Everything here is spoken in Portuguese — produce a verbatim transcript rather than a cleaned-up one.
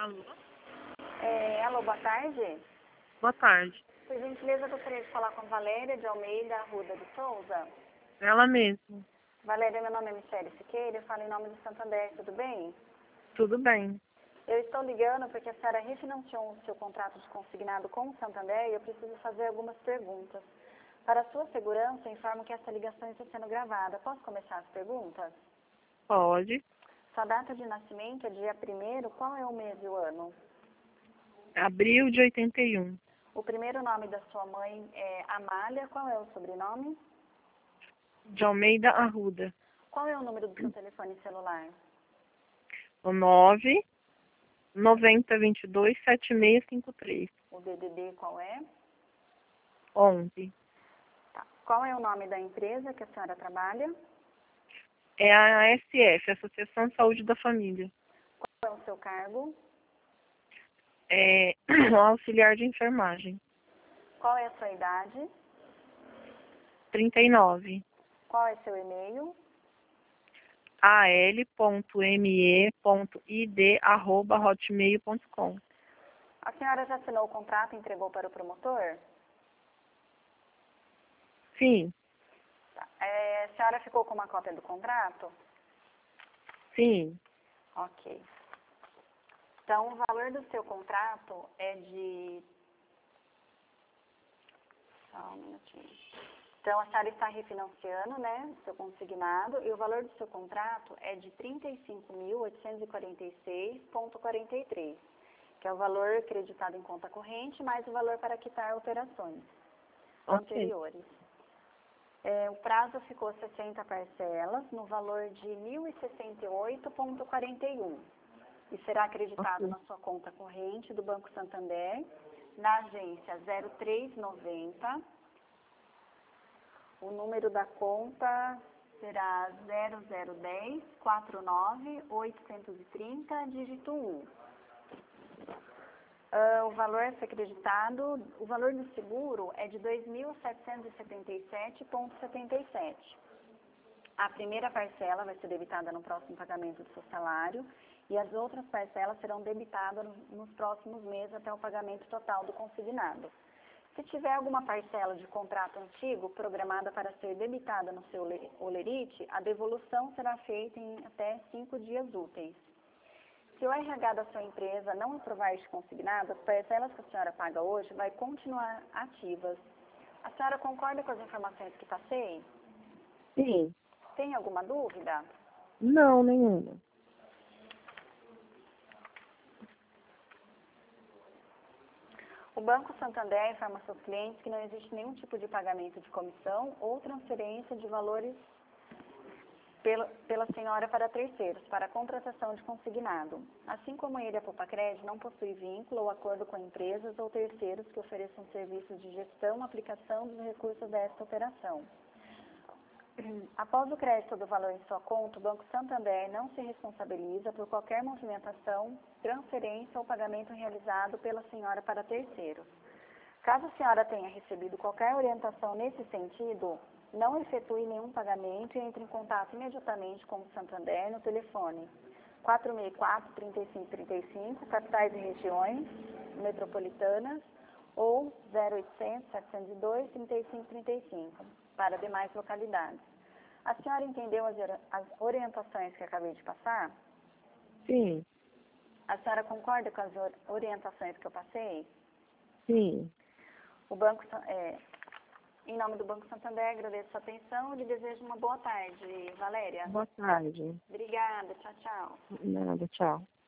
Alô? É, alô, boa tarde. Boa tarde. Por gentileza, eu gostaria de falar com Valéria de Almeida Arruda de Souza. Ela mesma. Valéria, meu nome é Michele Siqueira, eu falo em nome do Santander, tudo bem? Tudo bem. Eu estou ligando porque a senhora refinanciou o seu contrato de consignado com o Santander e eu preciso fazer algumas perguntas. Para sua segurança, eu informo que essa ligação está sendo gravada. Posso começar as perguntas? Pode. Sua data de nascimento é dia primeiro, qual é o mês e o ano? Abril de oitenta e um. O primeiro nome da sua mãe é Amália, qual é o sobrenome? De Almeida Arruda. Qual é o número do seu telefone celular? O nove noventa vinte e dois setenta e seis cinquenta e três. O D D D qual é? onze. Tá. Qual é o nome da empresa que a senhora trabalha? É a A S F, Associação de Saúde da Família. Qual é o seu cargo? É auxiliar de enfermagem. Qual é a sua idade? trinta e nove. Qual é seu e-mail? a l ponto m e ponto i d arroba hotmail ponto com. A senhora já assinou o contrato e entregou para o promotor? Sim, Tá. É, a senhora ficou com uma cópia do contrato? sim. Ok. Então, o valor do seu contrato é de... Só um minutinho. Então, a senhora está refinanciando, né, seu consignado, e o valor do seu contrato é de trinta e cinco mil oitocentos e quarenta e seis vírgula quarenta e três, que é o valor acreditado em conta corrente, mais o valor para quitar operações Ok. anteriores. É, o prazo ficou sessenta parcelas, no valor de mil e sessenta e oito vírgula quarenta e um, e será acreditado Ok. na sua conta corrente do Banco Santander, na agência zero três noventa. O número da conta será zero zero um zero quatro nove oito três zero, dígito um. Uh, o valor a ser acreditado, o valor do seguro é de dois mil setecentos e setenta e sete vírgula setenta e sete. A primeira parcela vai ser debitada no próximo pagamento do seu salário e as outras parcelas serão debitadas nos próximos meses até o pagamento total do consignado. Se tiver alguma parcela de contrato antigo programada para ser debitada no seu holerite, a devolução será feita em até cinco dias úteis. Se o R H da sua empresa não aprovar este consignado, as parcelas que a senhora paga hoje vai continuar ativas. A senhora concorda com as informações que passei? Sim. Tem alguma dúvida? Não, nenhuma. O Banco Santander informa seus clientes que não existe nenhum tipo de pagamento de comissão ou transferência de valores pela, pela senhora para terceiros, para a contratação de consignado. Assim como ele, a Popacred, não possui vínculo ou acordo com empresas ou terceiros que ofereçam serviços de gestão, aplicação dos recursos desta operação. Após o crédito do valor em sua conta, o Banco Santander não se responsabiliza por qualquer movimentação, transferência ou pagamento realizado pela senhora para terceiros. Caso a senhora tenha recebido qualquer orientação nesse sentido, não efetue nenhum pagamento e entre em contato imediatamente com o Santander no telefone quatro seis quatro, três cinco três cinco, capitais e regiões metropolitanas, ou zero oitocentos, setecentos e dois, trinta e cinco trinta e cinco, para demais localidades. A senhora entendeu as, as orientações que acabei de passar? Sim, A senhora concorda com as orientações que eu passei? sim. O banco, é, em nome do Banco Santander, agradeço a sua atenção e lhe desejo uma boa tarde, Valéria. Boa tarde. Obrigada, tchau, tchau. Nada, tchau.